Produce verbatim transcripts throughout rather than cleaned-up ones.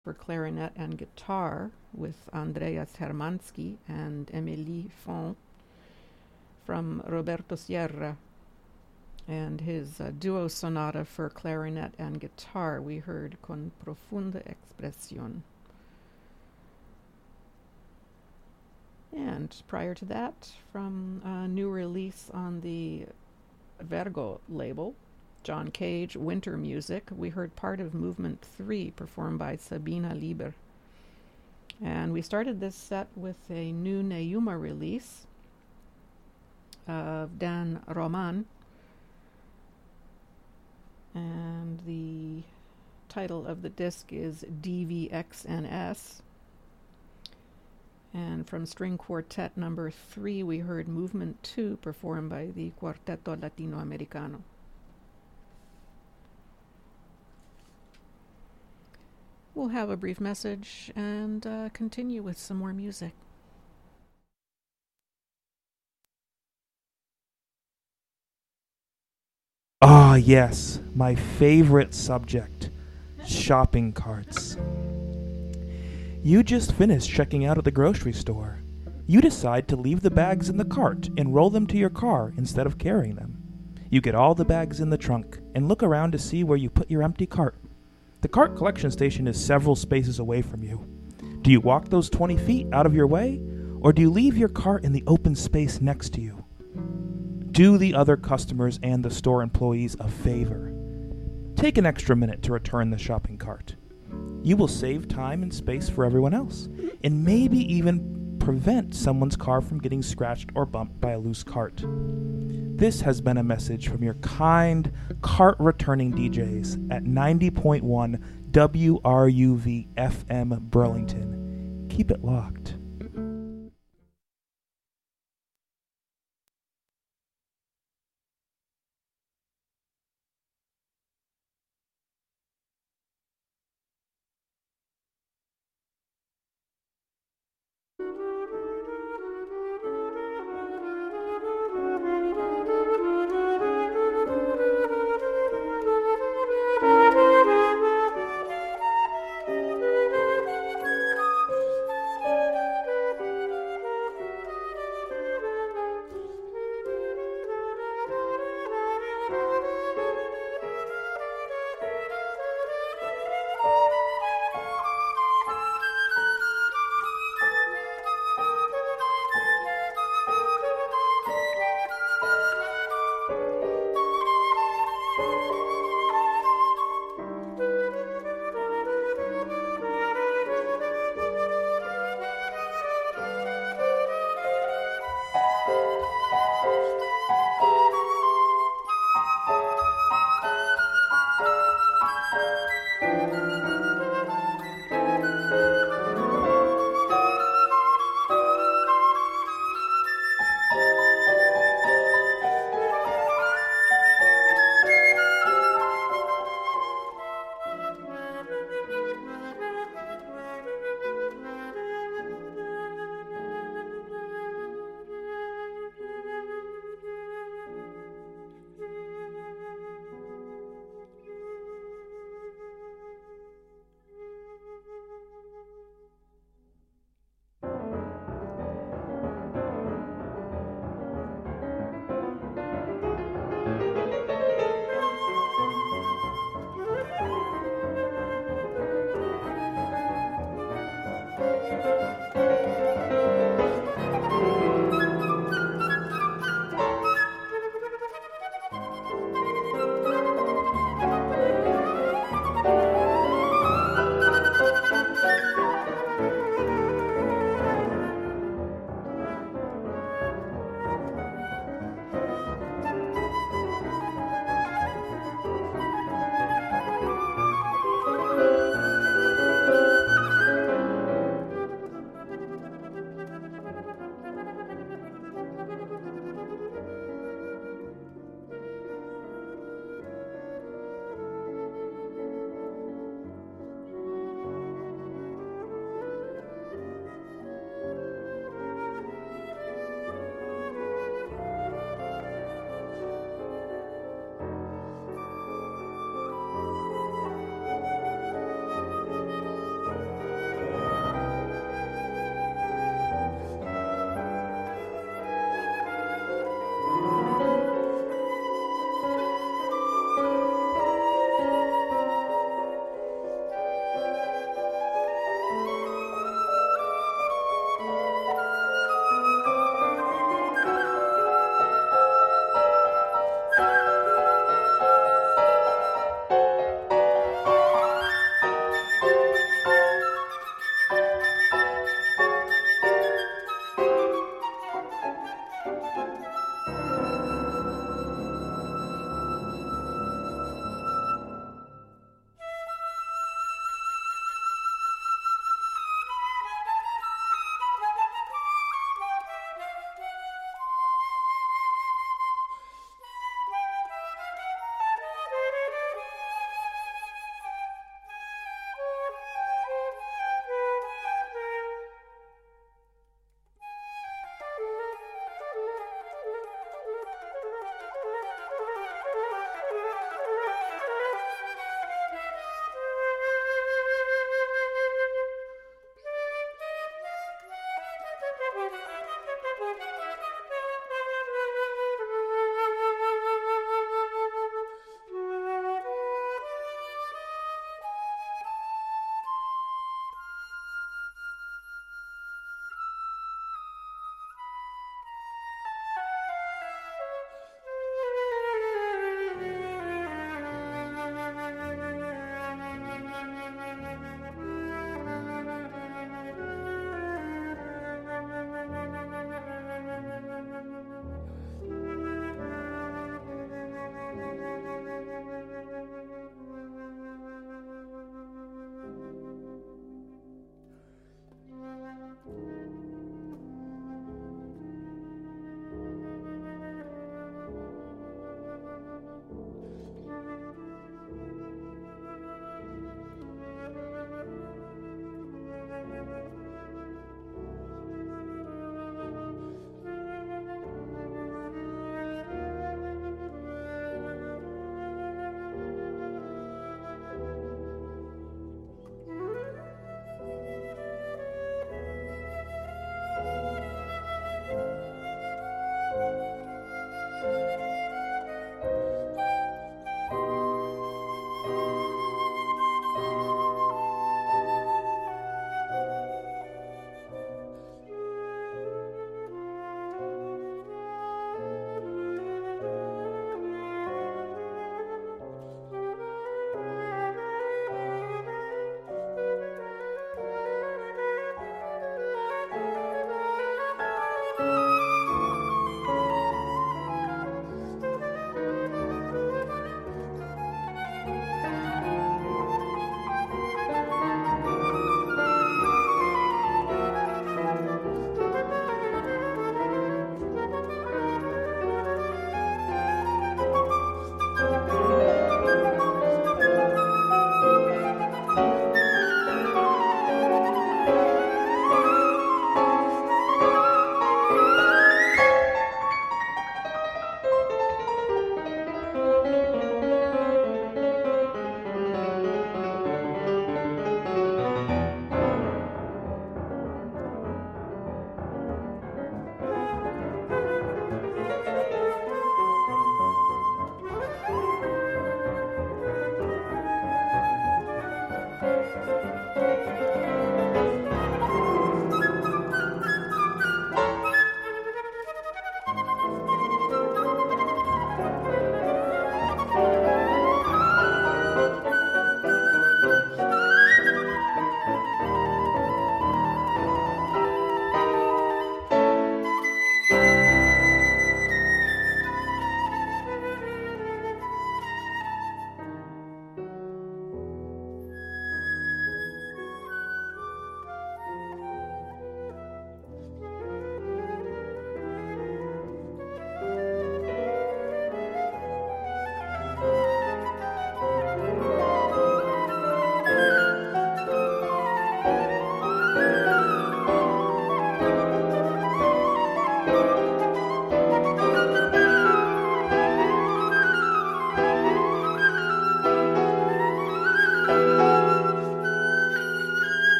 for clarinet and guitar with Andreas Hermansky and Émilie Font from Roberto Sierra, and his uh, duo sonata for clarinet and guitar we heard Con Profunda Expresión. And prior to that, from a new release on the Vergo label, John Cage, Winter Music, we heard part of Movement three performed by Sabina Lieber. And we started this set with a new Neuma release of Dan Roman, and the title of the disc is D V X N S. And from String Quartet number three, we heard Movement two performed by the Cuarteto Latinoamericano. We'll have a brief message and uh, continue with some more music. Ah, yes, my favorite subject, shopping carts. You just finished checking out at the grocery store. You decide to leave the bags in the cart and roll them to your car instead of carrying them. You get all the bags in the trunk and look around to see where you put your empty cart. The cart collection station is several spaces away from you. Do you walk those twenty feet out of your way, or do you leave your cart in the open space next to you? Do the other customers and the store employees a favor. Take an extra minute to return the shopping cart. You will save time and space for everyone else, and maybe even prevent someone's car from getting scratched or bumped by a loose cart. This has been a message from your kind cart-returning D Js at ninety point one W R U V F M Burlington. Keep it locked.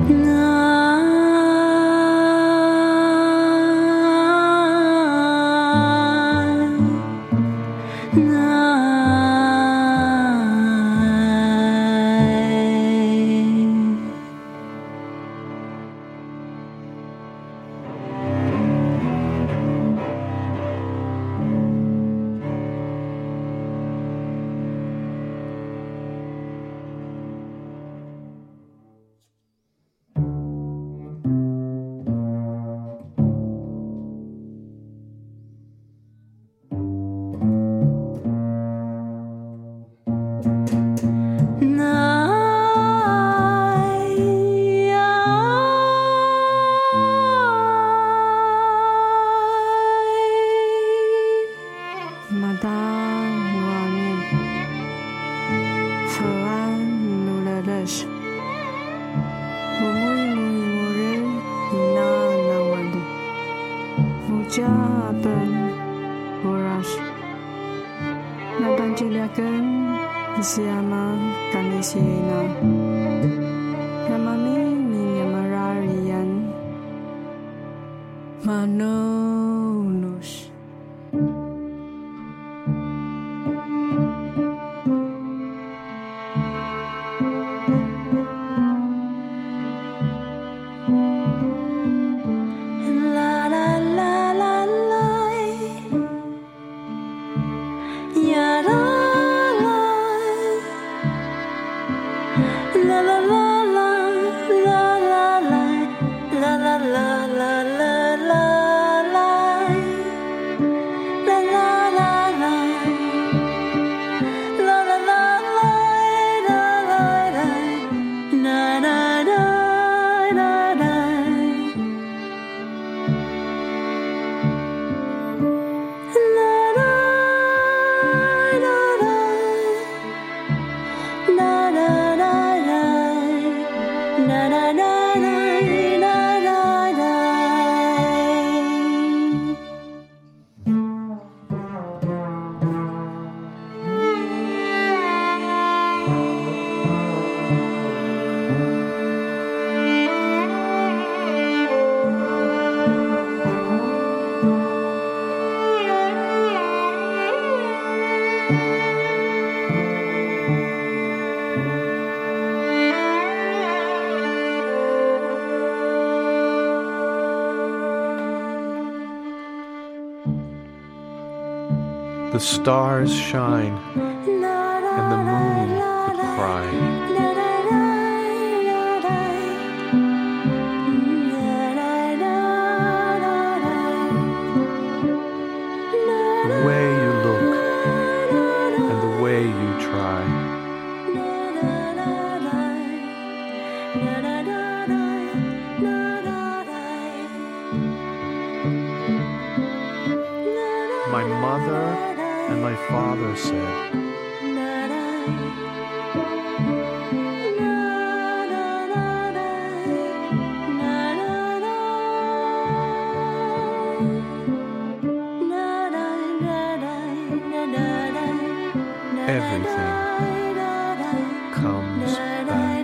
The stars shine, and the moon could cry. The way you look, and the way you try. My mother and my father said, everything comes back.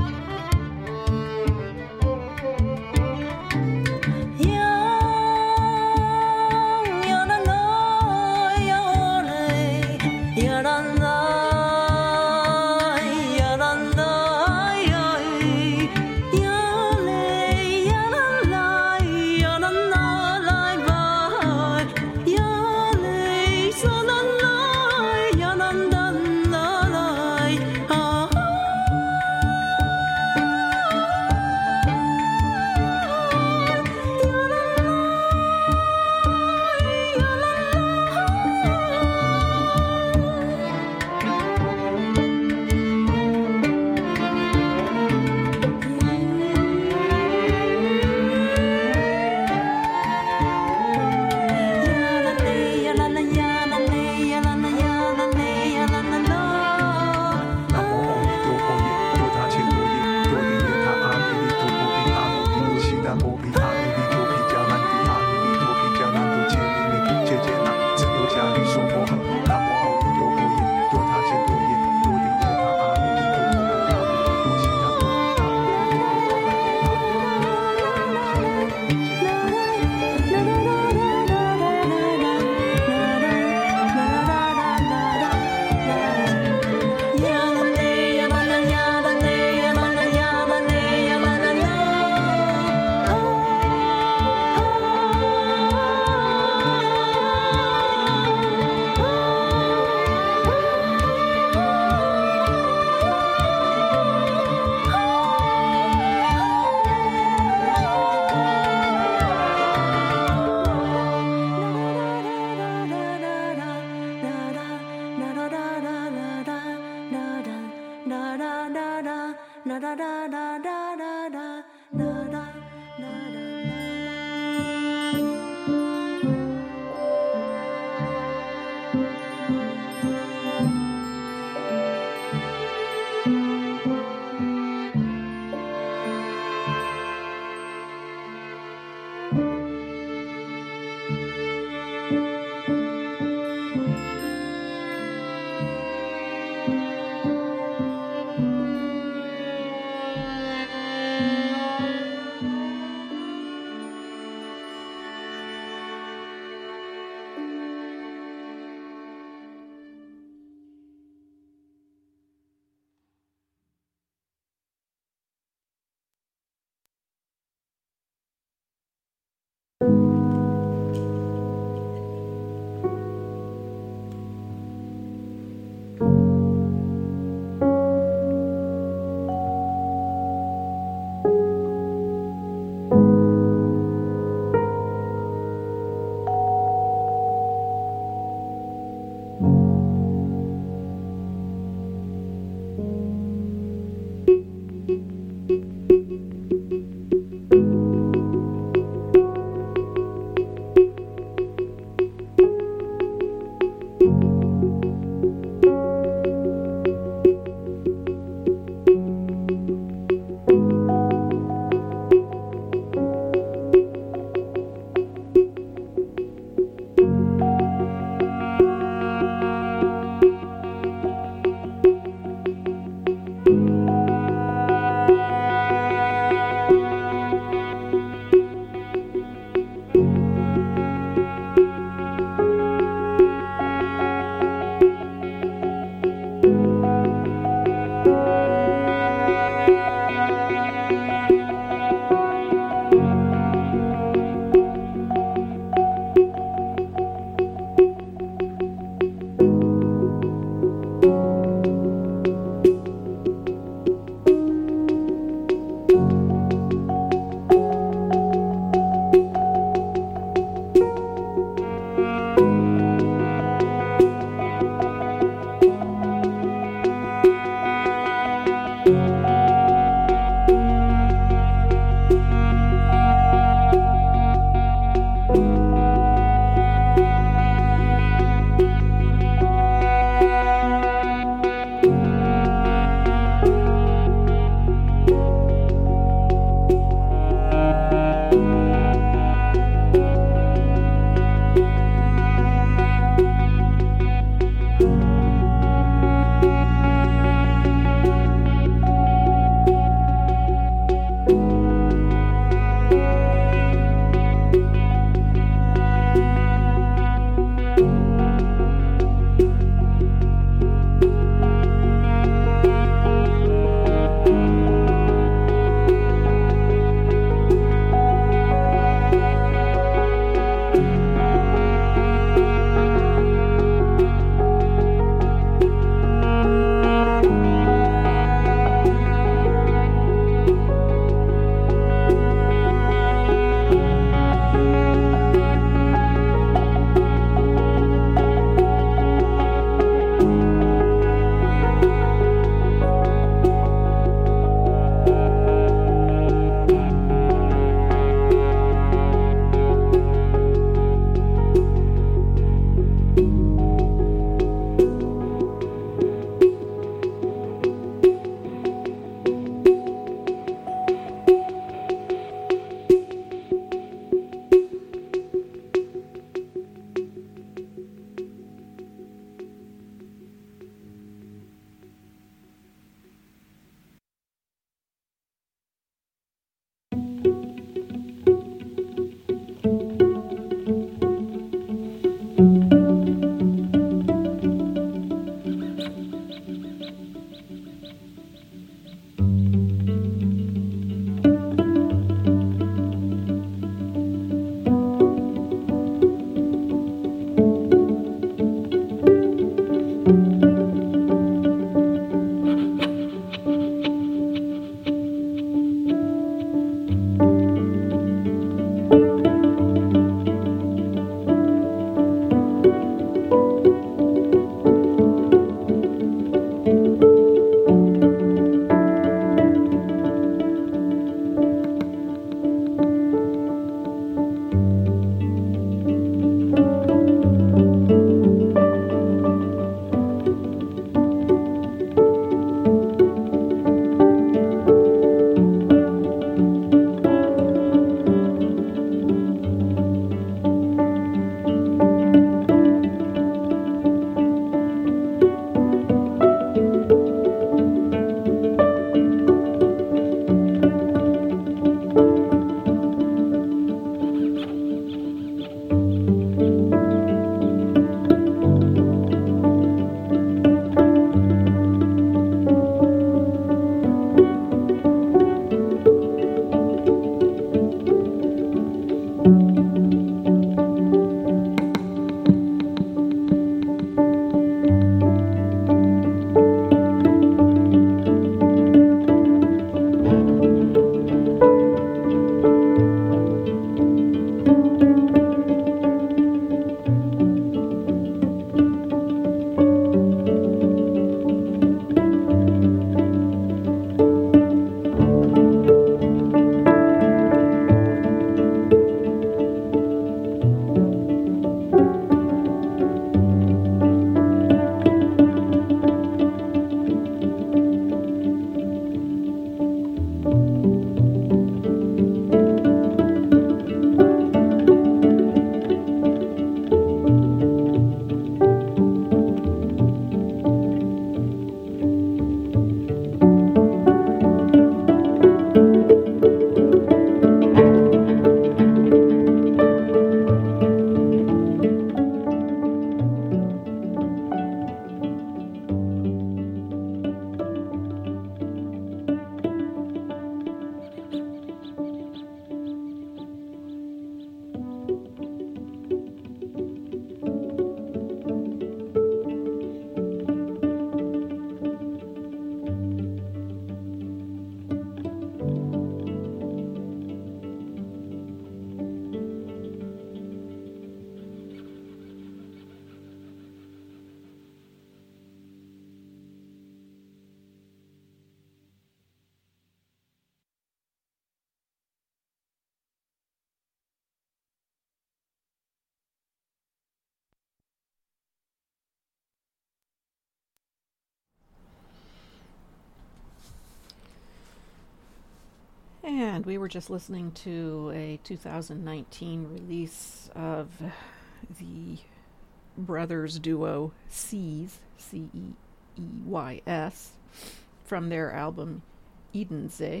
And we were just listening to a two thousand nineteen release of the brothers duo Ceys, C E E Y S, from their album Edensee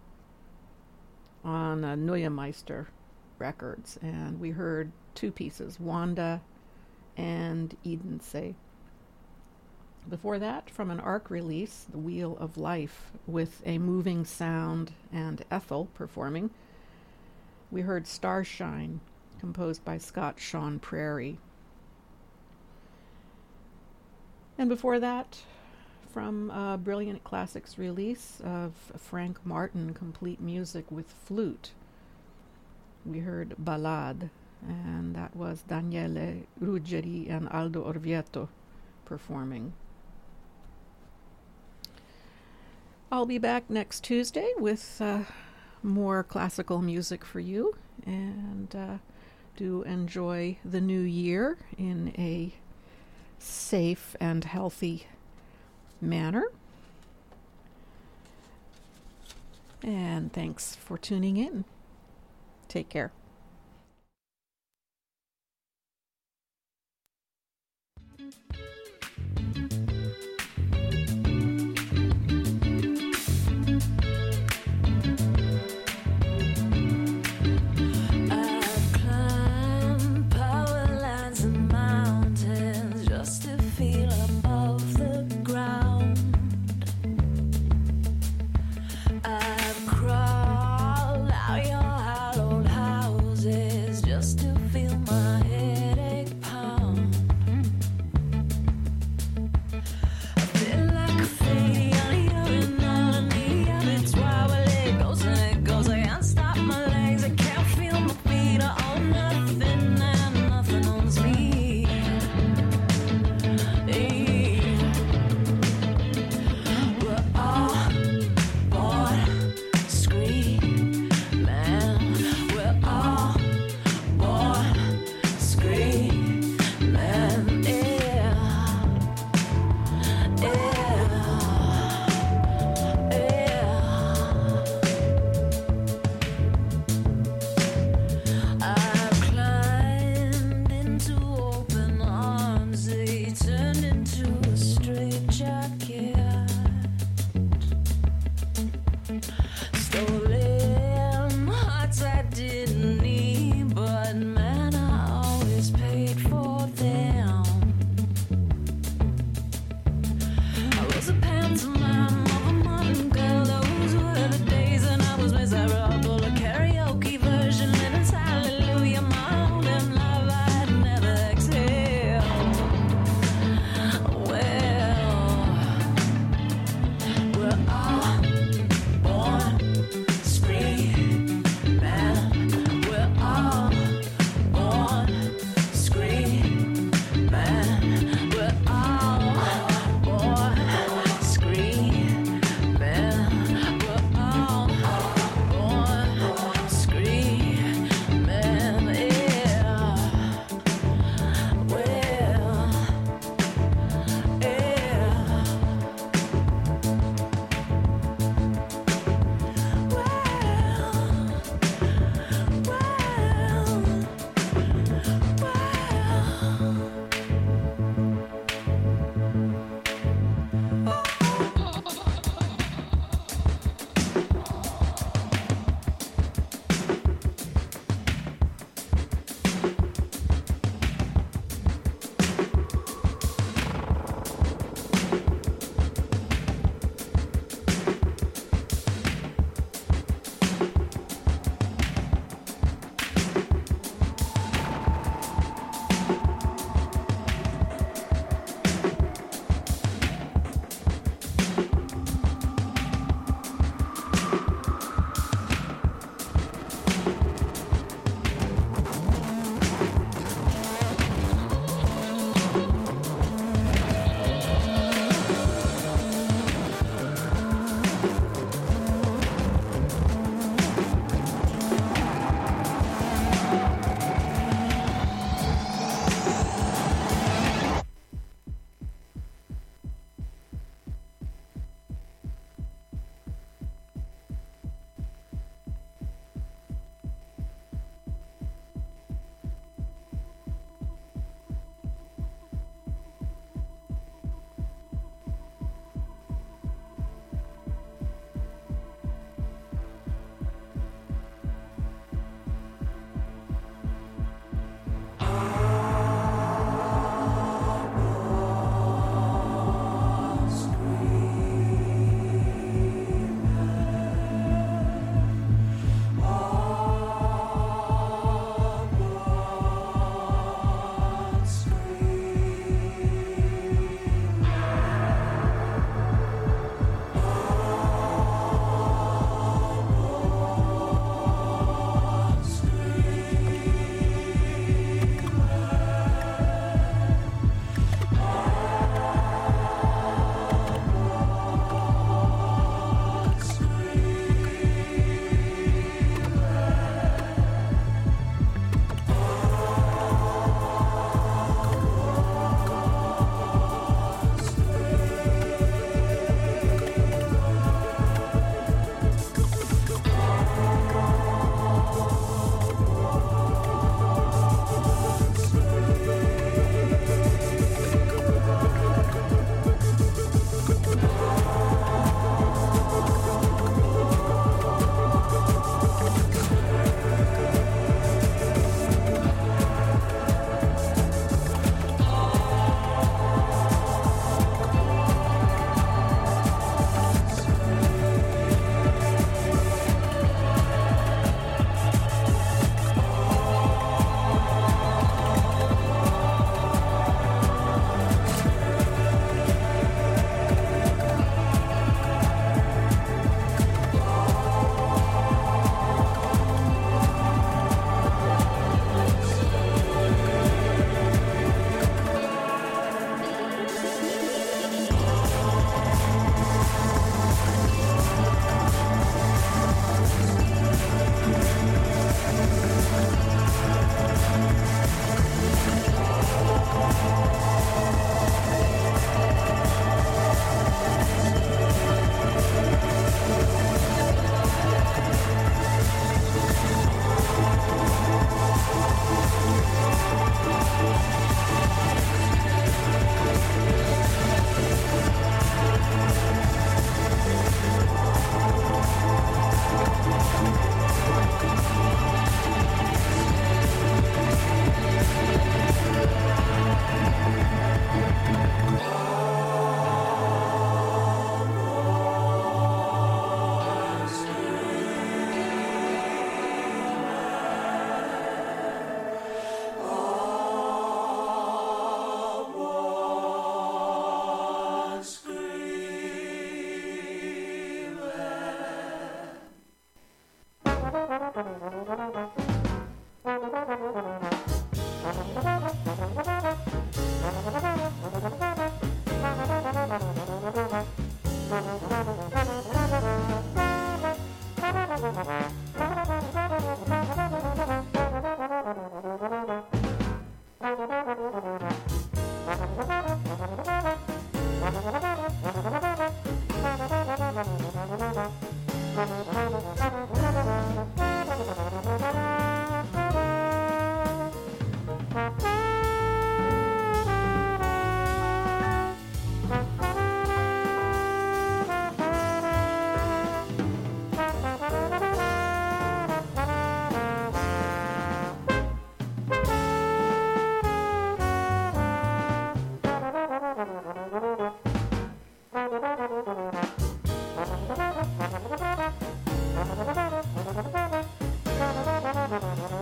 on uh, Neue Meister Records. And we heard two pieces, Wanda and Edensee. Before that, from an ARC release, The Wheel of Life, with a moving sound and Ethel performing, we heard Starshine, composed by Scott Sean Prairie. And before that, from a Brilliant Classics release of Frank Martin, complete music with flute, we heard Ballade, and that was Daniele Ruggeri and Aldo Orvieto performing. I'll be back next Tuesday with uh, more classical music for you, and uh, do enjoy the new year in a safe and healthy manner. And thanks for tuning in. Take care. I've crawled out your hallowed house.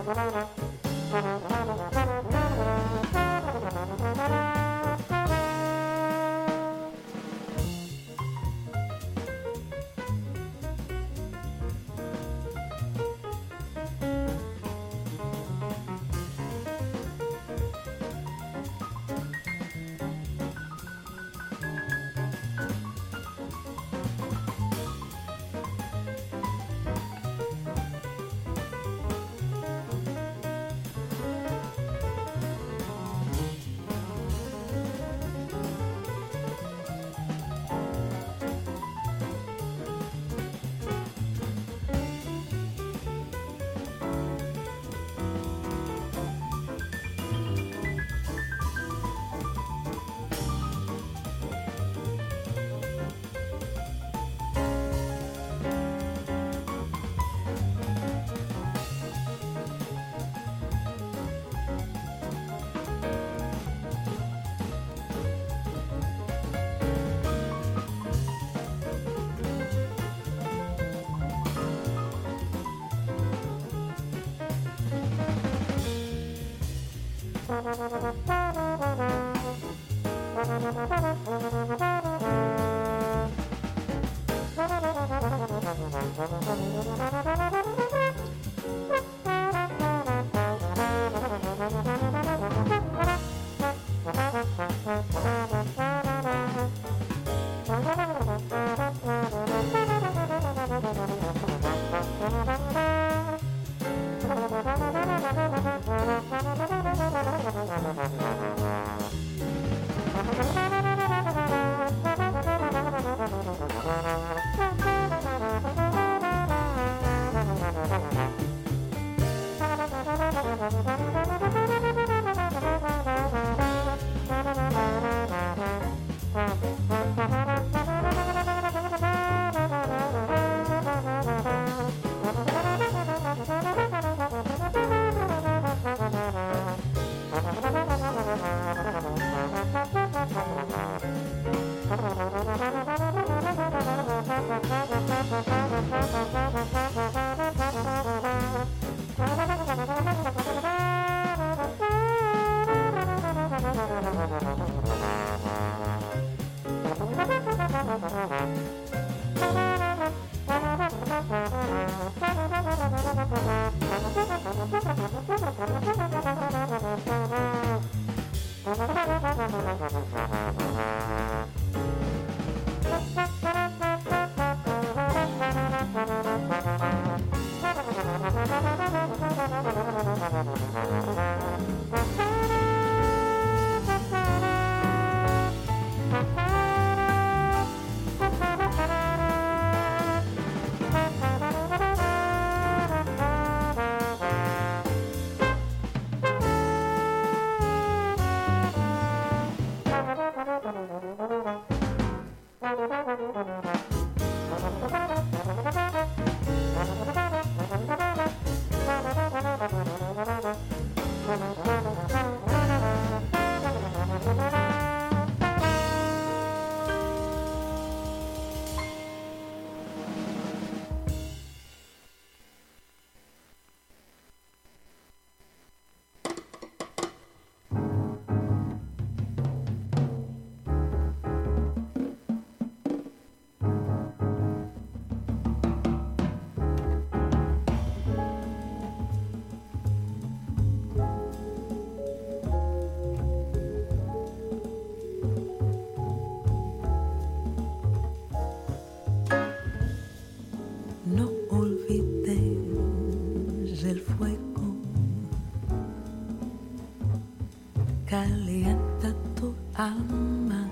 Calienta tu alma,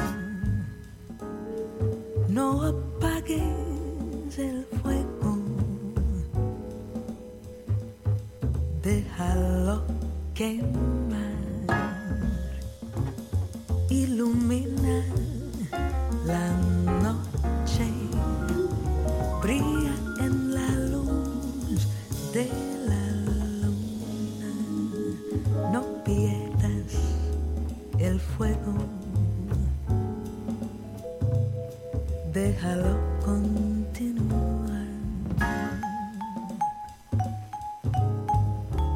no apagues el fuego, déjalo quemar, ilumina la noche, brilla en la luz de la luna, no pierdas el fuego, déjalo continuar.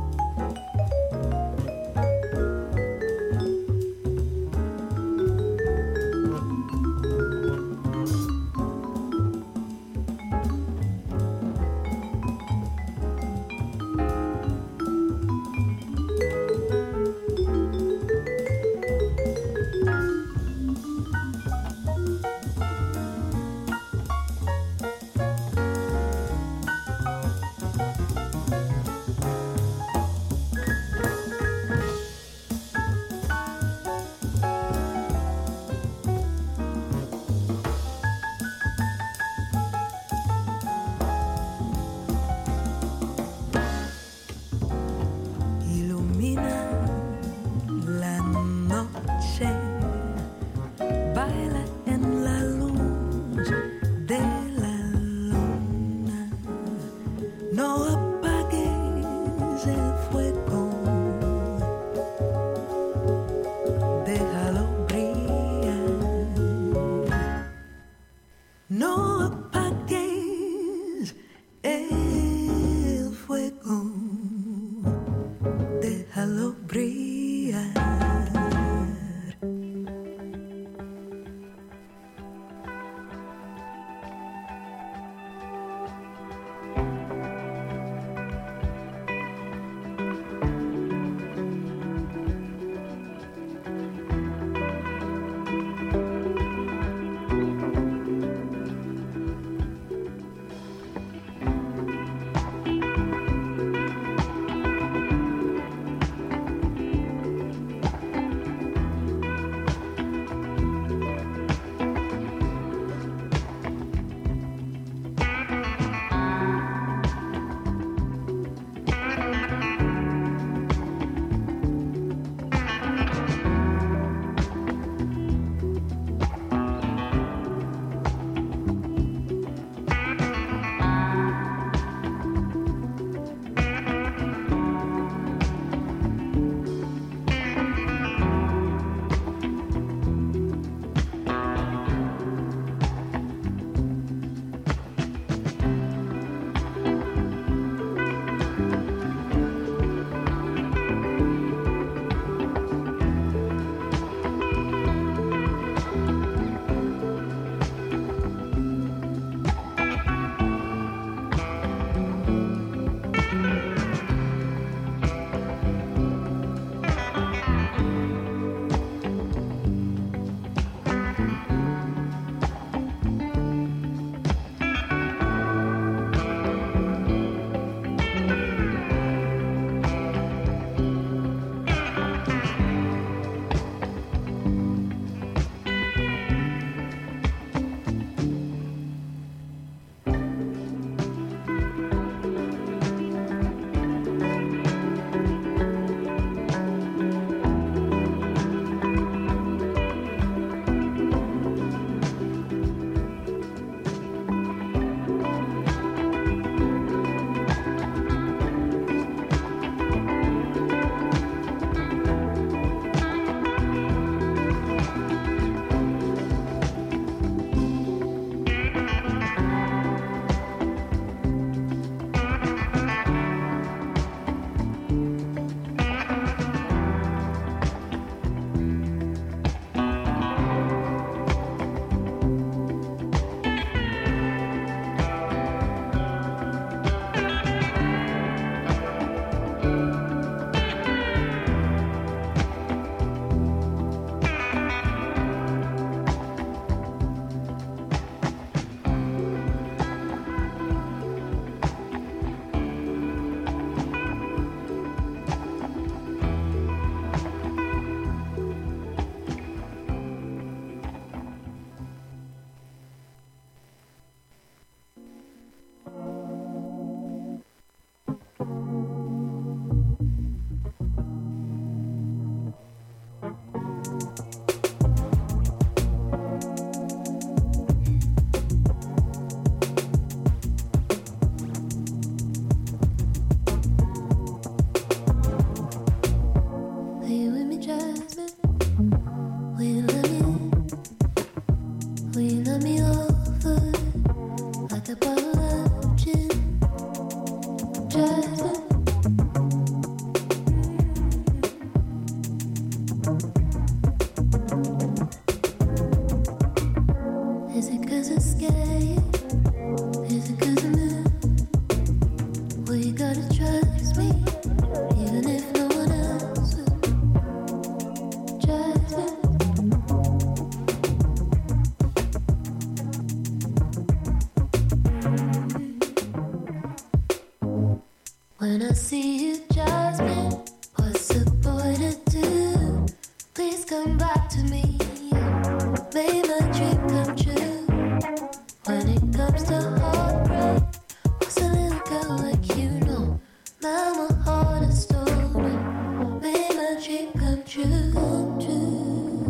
see you, Jasmine, what's the boy to do? Please come back to me. Made my dream come true. When it comes to heartbreak, what's a little girl like you know? Now my heart is stolen. Made my dream come true, come true.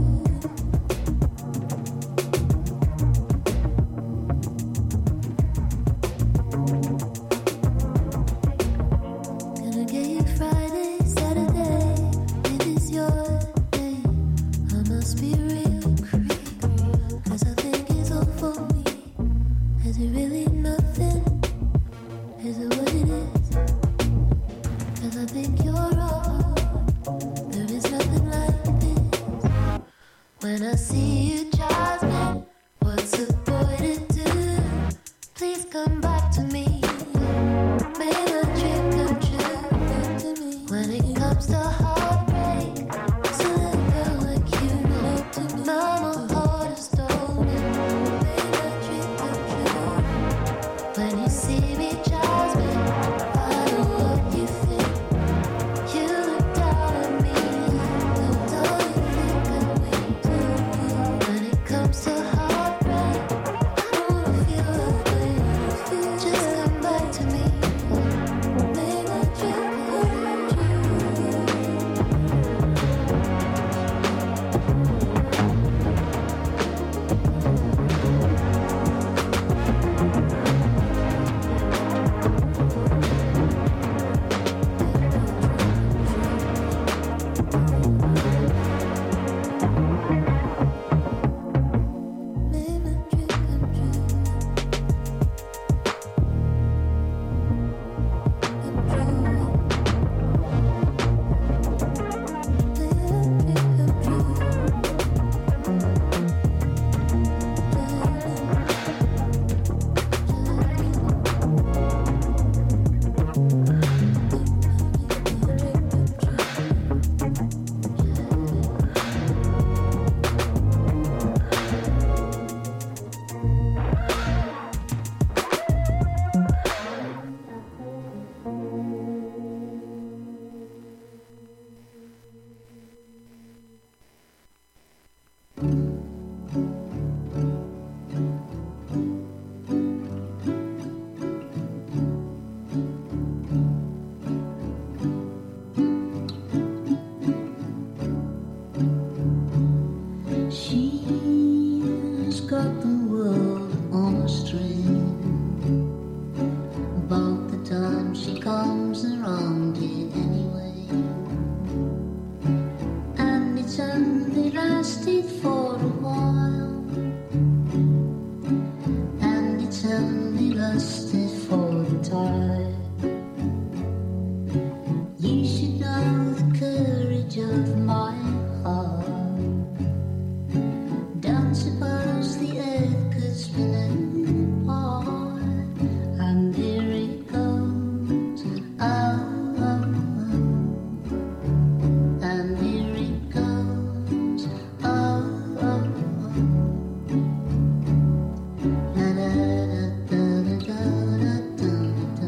Gonna get you Friday, Saturday. It is your day. I must be real creepy, 'cause I think it's all for me. Is it really nothing? Is it what it is? 'Cause I think you're all. There is nothing like this. When I see you, Jasmine, what's a boy to do? Please come back to me. Make a dream come true. When it comes to heartbreak, what's a little girl like you know? Now my heart is stolen. Make a dream come true. When you see me, Jasmine, I know what you think. You look down at me, look all you think I'm into. When it comes to heartbreak, I don't wanna feel that way. Just come back to me. Make my dream come true. Make my dream come true. She's got the world on a string. About the time she comes around it anyway. And it's only lasted for a while. And it's only lasted for the time. You should know the courage of my heart. Don't suppose the earth could spin apart. And here it goes, oh, oh, oh. And here it goes, oh, oh, oh. La da da da da da da da.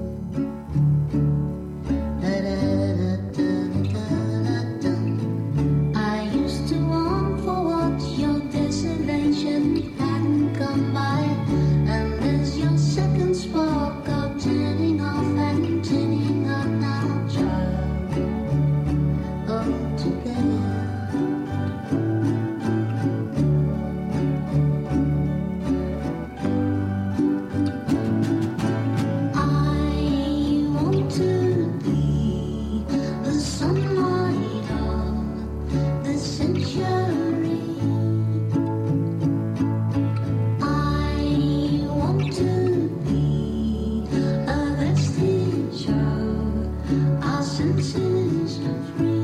La da da da da da da. I used to want for what your desolation hadn't come by. And there's your second spark of turning off and turning on now, child. All together. I want to be the sunlight of the century. I want to be a vestige of our senses free.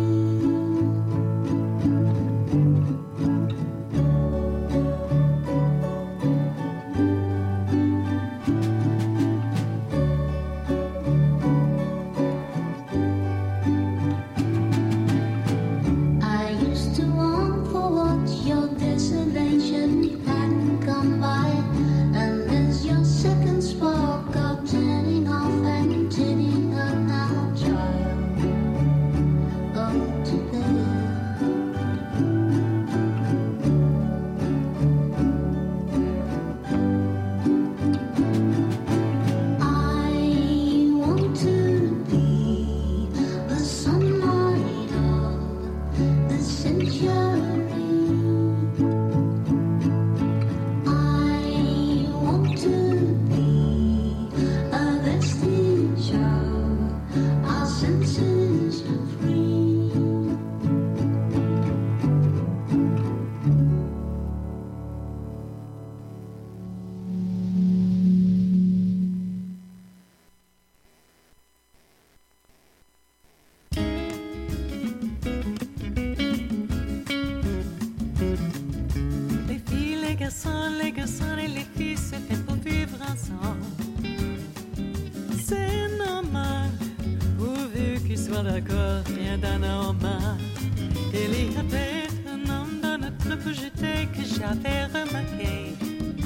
I used to want for what your desolation hadn't come by. And there's your second spark of turning off and turning on now, sois d'accord, viens d'un homme. Il y avait un homme dans notre peu jeté que j'avais remarqué.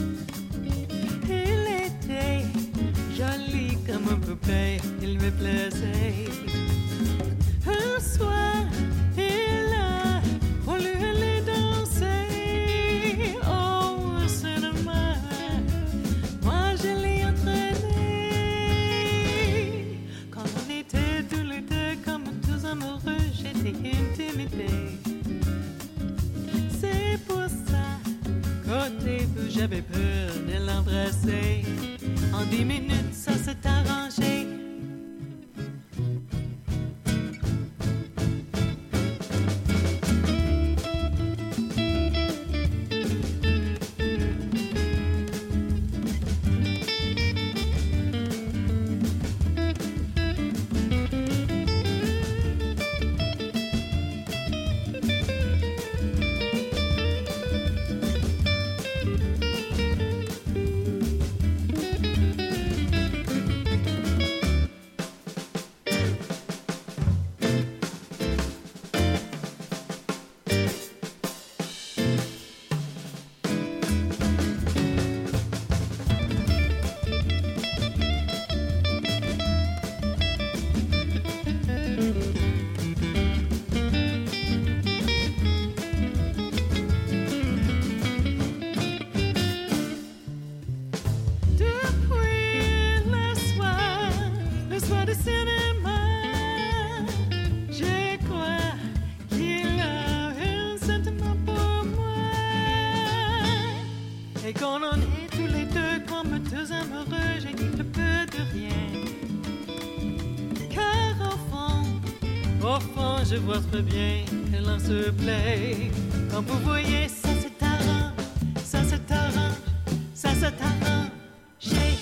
Il était joli comme une poupée, il me plaisait. Un soir, il a voulu aller danser au cinéma. Moi, je l'ai entraîné. Quand on était tous les deux comme tous amoureux, j'étais intimidée. C'est pour ça qu'au début, j'avais peur de l'embrasser. En dix minutes, ça s'est arrangé. Je vois très bien que l'on se plaît. Comme vous voyez, ça c'est arrange, ça c'est arrange, ça c'est arrangé.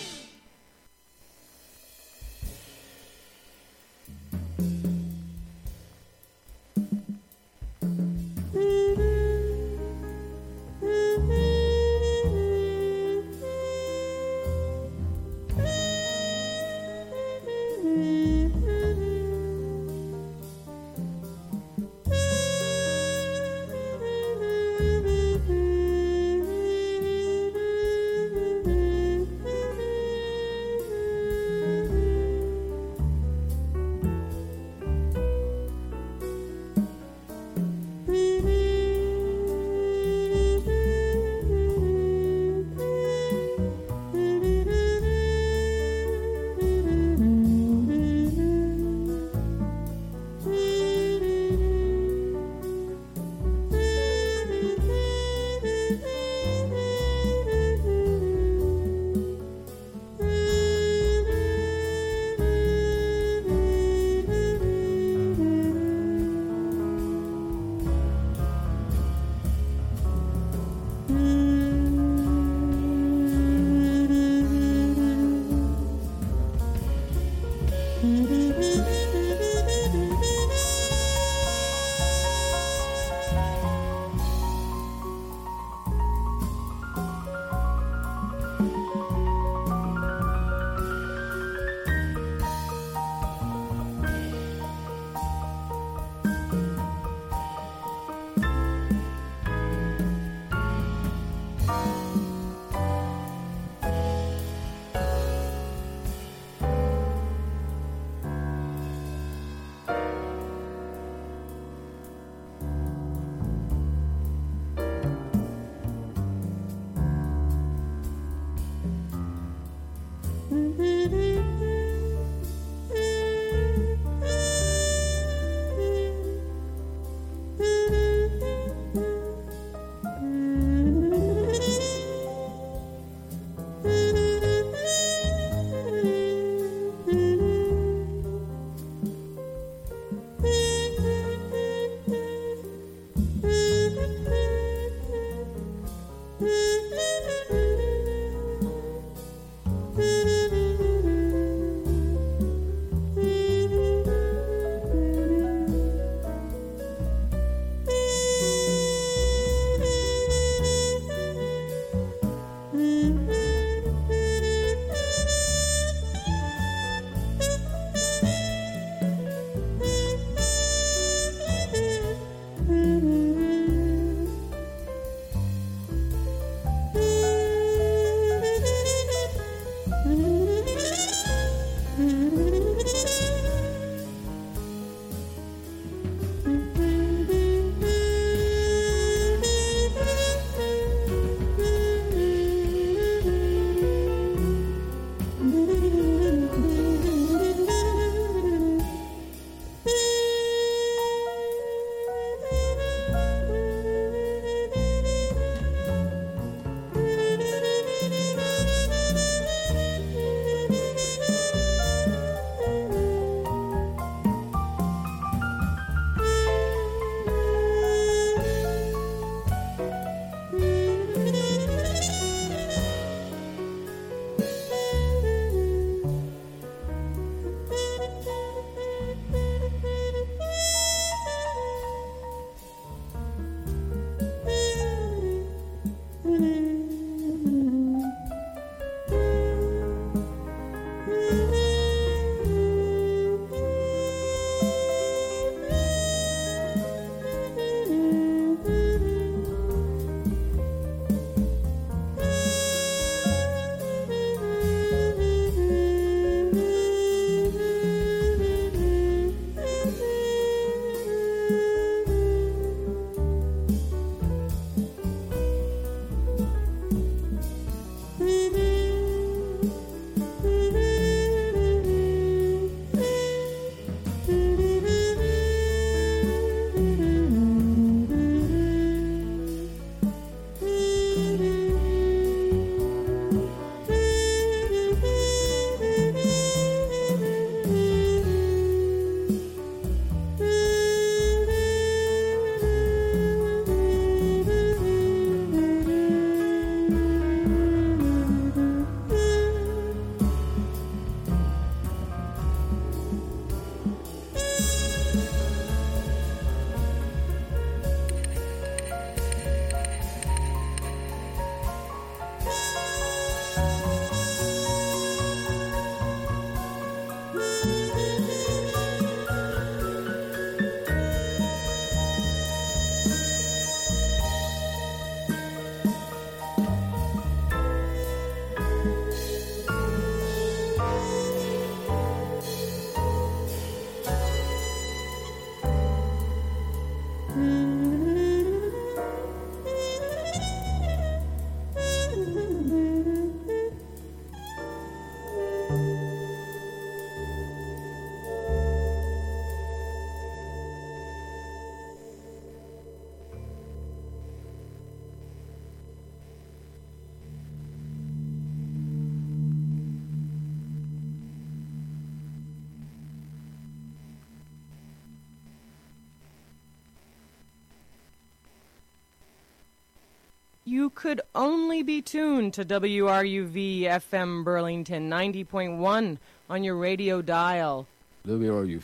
Thank you. you could only be tuned to W R U V F M Burlington ninety point one on your radio dial. W R U